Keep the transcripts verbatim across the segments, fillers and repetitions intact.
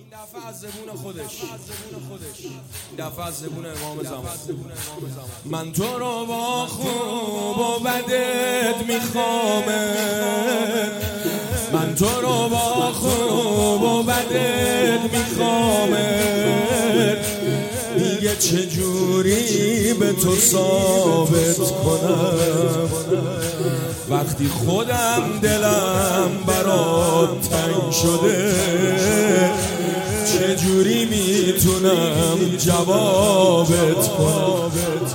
دفعه از زبون خودش این دفعه از زبون امام زمان. من تو رو با خوب و بدت میخوامت، من تو رو با خوب و بدت میخوامت، دیگه چجوری به تو ثابت کنم وقتی خودم دلم برات تنگ شده، چجوری میتونم جوابت کنم.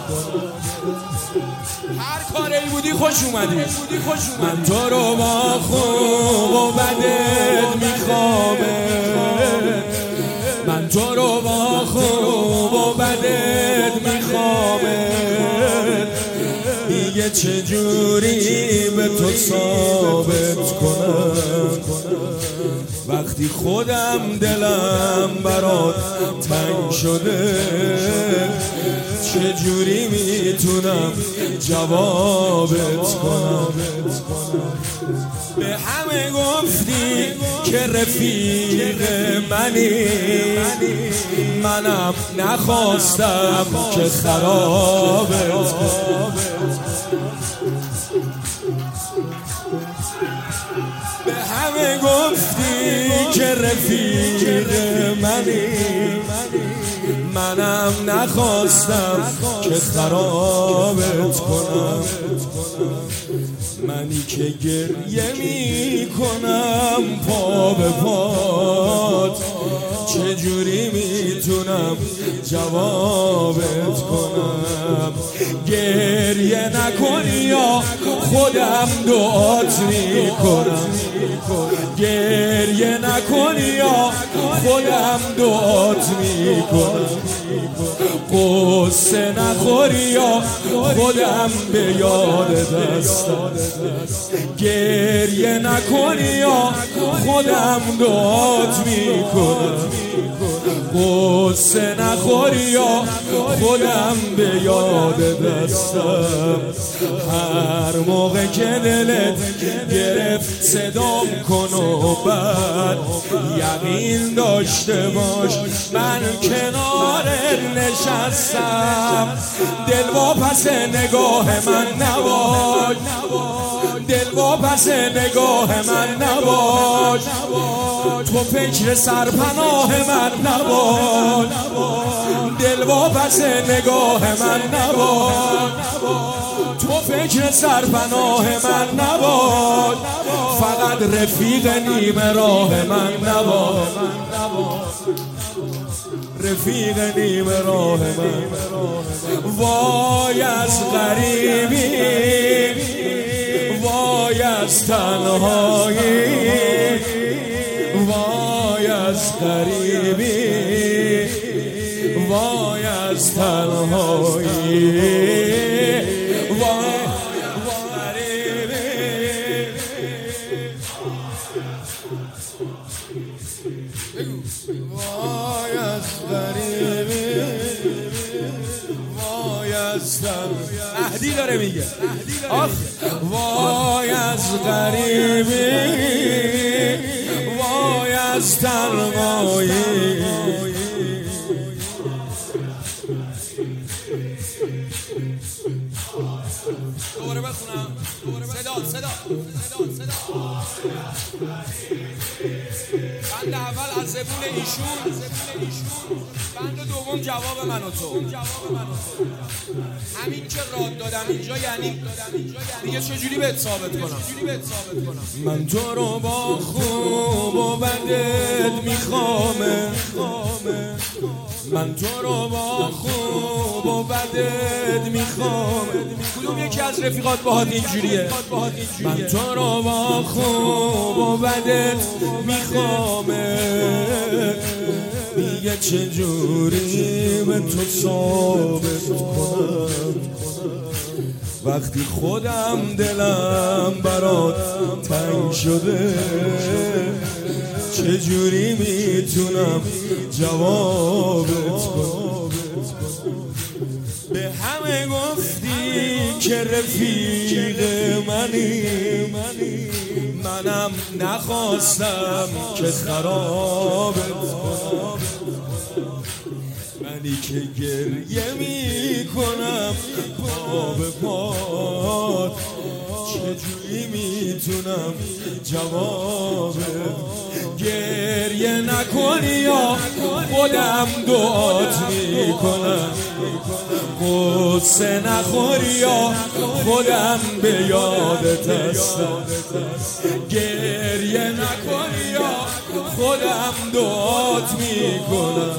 هر کاری بودی خوش اومدی، من تو رو با خوب و بدت میخوامت، من تو رو با خوب و بدت میخوامت، دیگه چجوری به تو ثابت کنم وقتی خودم دلم برات تنگ شده، چجوری میتونم جوابت کنم. به همه گفتی که رفیق منی، منم نخواستم که خرابت کنم. به همه گفتی که رفیق منی، منم نخواستم که خرابت کنم. منی که گریه می کنم پا به پات، چجوری میتونم جوابت کنم. گریه نکنی یا خودم دعات میکنم، گریه نکنی یا خودم دعات میکنم. قصه نخوری یا خودم به یاد دستم، گریه نکنی یا خودم دعات میکنم. قصه نخوری یا خودم به یاد دستم. هر موقع که دلت گرفت صدام کن و بعد یقین داشته باش من کنارت نشستم. دل واپس نگاه من نباش، دل واپس نگاه من نباش، تو فکر سرپناه من نباش، دل واپس نگاه من نباش، تو فکر سرپناه من نباش، فقط رفیق نیمه راه من نباش، رفیق نیمه راه من. وای از غریبی، وای از تنهایی، وای از غریبی، وای از تنهایی، وای وای از غریبی، وای از تنهایی. اهدی داره میگه وای از غریبی، وای از تنهایی. دوباره بخونم، صدا صدا صدا صدا. بند اول از زبون ایشون، بند دوم جواب من و تو. همین که راد دادم اینجا یعنی دیگه چجوری بهت ثابت کنم. من تو رو با خوب و بدت میخوامه، من تو رو با خوب و بدت میخوامه. کدوم یکی از رفیقات باهات اینجوریه؟ من تو رو با خوب و بدت میخوامه، دیگه چجوری به تو ثابت کنم وقتی خودم دلم برات تنگ شده، چجوری میتونم جوابت کنم. به همه گفتی که رفیق منی، منم نخواستم که خرابت کنم. که گریه میکنم پا به پات، چجوری میتونم جواب گریه نکنی یا خودم دعات میکنم، قصه نخوری یا خودم به یادت هستم، گریه نکنی یا خودم دعات میکنم،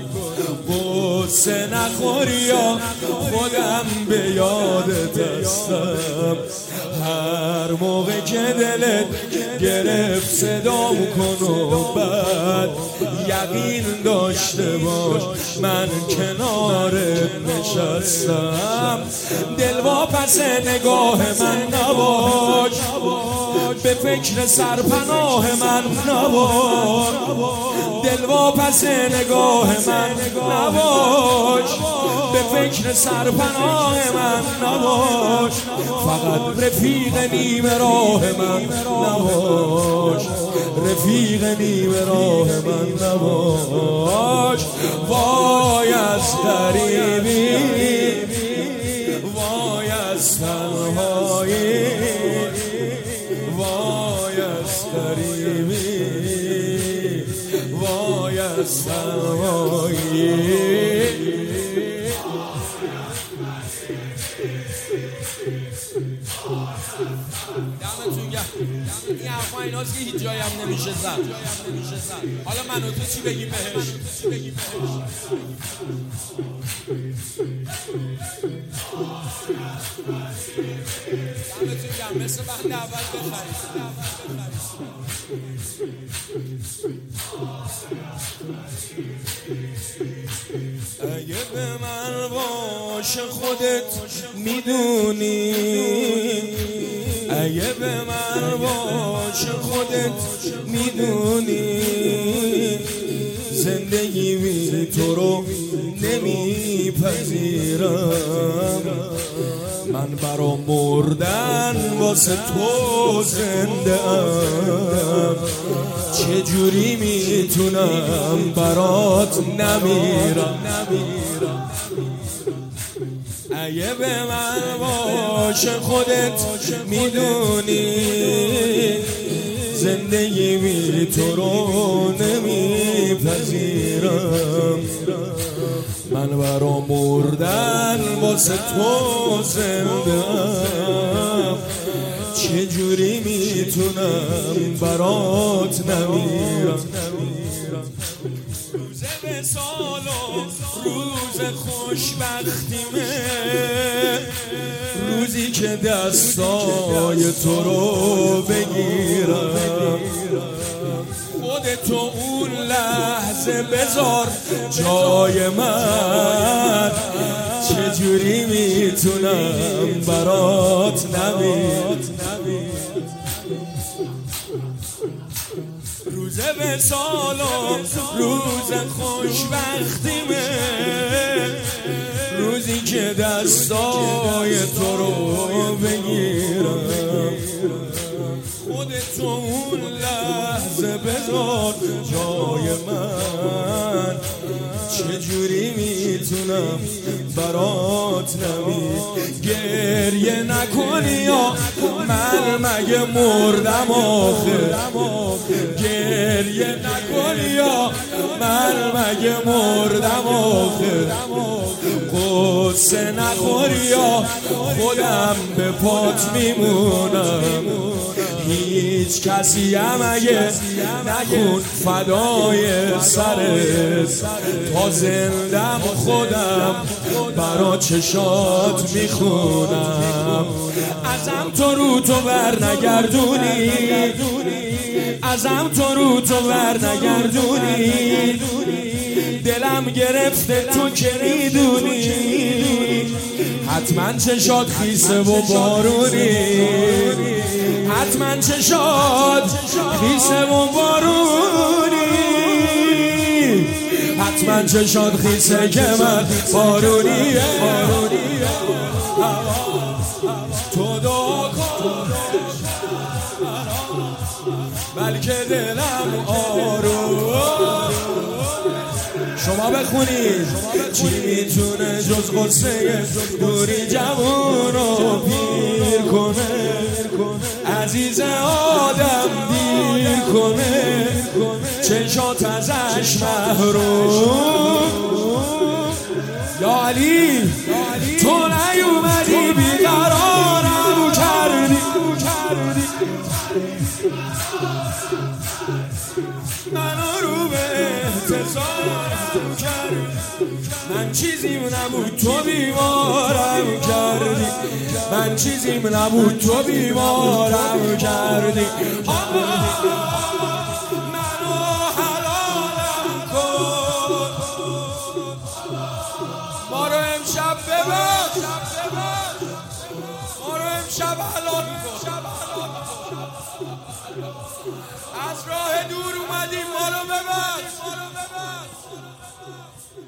قصه نخوری یا خودم به یادت هستم. هر موقع که دلت گرفت صدام کن و بعد یقین داشته باش من کنارت نشستم. دلواپس نگاه من نباش، به فکر سرپناه من نباش، دلواپس نگاه من نباش، به فکر سرپناه من نباش، فقط رفیق نیم راه من نباش، رفیق نیم راه من نباش. وای از غریبی، وای از تنهایی، وای از غریبی، وای از تنهایی. دمتون گرم. این حرفا ایناست که هیچ جایی هم نمیشه زد. حالا من و تو چی بگیم بهش؟ دمتون گرم. مثل وقت اول بخرید. اگه به من باشه خودت میدونی، اگه به من باشه خودت میدونی، زندگی بی تو رو نمیپذیرم، من برا مردن واسه تو زنده ام، چجوری میتونم برات نمیرم. اگه به من باشه خودت میدونی، زندگی بی تو رو نمیپذیرم، من برا مردن واسه تو زنده ام، چجوری میتونم برات نمیرم. روز وصال و روز خوشبختیمه، روزی که دستای تو رو بگیرم، خودتو اون لحظه بذار جای من، چجوری میتونم برات نمیرم. روز وصال و روز خوشبختیمه، روزی که دستای تو رو بگیرم، خودتو اون لحظه بذار جای من، چجوری میتونم برات نمیرم. گریه نکنی یا من مگه مردم آخه، گریه نکنی یا من مگه مردم آخه، قصه نخوری یا خودم به پات میمونم، هیچ کسی هم اگه نکن فدای سرت، تا زندم خودم برا چشات میخونم. ازم تو رو تو بر نگردونی، ازم تو رو تو بر نگردونی، دلم گرفته تو که میدونی، حتما چشات خیسه و بارونی، حتما چشات خیسه و بارونی، حتما چشات خیسه که من بارونی. تو دعا کن بلکه دلم آروم شما بخونید چی میتونه جز غصه دوری جوون رو پیر کنه، عزیز آدم دیر کنه، چشات ازش محروم. یا علی تو نیومدی بیقرارم کردی، منو رو به احتضارم کردی، من چیزیم نبود تو بیمارم کردی، من چیزیم نبود تو بیمارم کردی. منو حلالم کن، ما رو امشب ببر، ما رو امشب حلال کن. از راه دور اومدیم، ما رو ببر.